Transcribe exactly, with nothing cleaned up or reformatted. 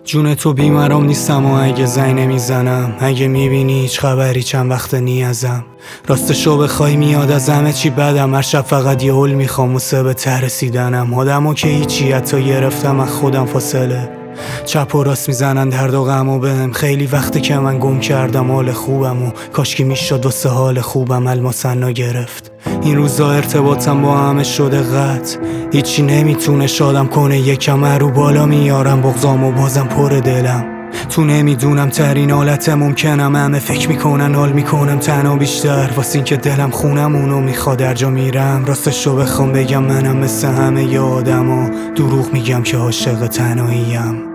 جون تو بیمرام نیستم و اگه زنگ نمیزنم، اگه میبینی هیچ خبری چند وقت نیازم. راستشو بخوای میاد از همه چی بدم، هر شب فقط یه هول میخوام واسه به ته رسیدنم. آدمو که هیچی، حتی گرفتم از خودم فاصله. چپ و راست میزنن درد و غم و بهم، خیلی وقته که من گم کردم حال خوبم و کاشکی میشد واسه حال خوبم الماسنا گرفت. این روزا ارتباطم با همه شده قطع، هیچی نمیتونه شادم کنه، یکم رو بالا میارم بغضام و بازم پر دلم. تو نمیدونم ترین حالت ممکنم، همه فکر میکنن حال میکنم تنها بیشتر، واسه این که دلم خونم اونو میخواد هر جا میرم. راستشو بخوام بگم منم مثل همه ی آدم ها، دروغ میگم که عاشق تنهاییم.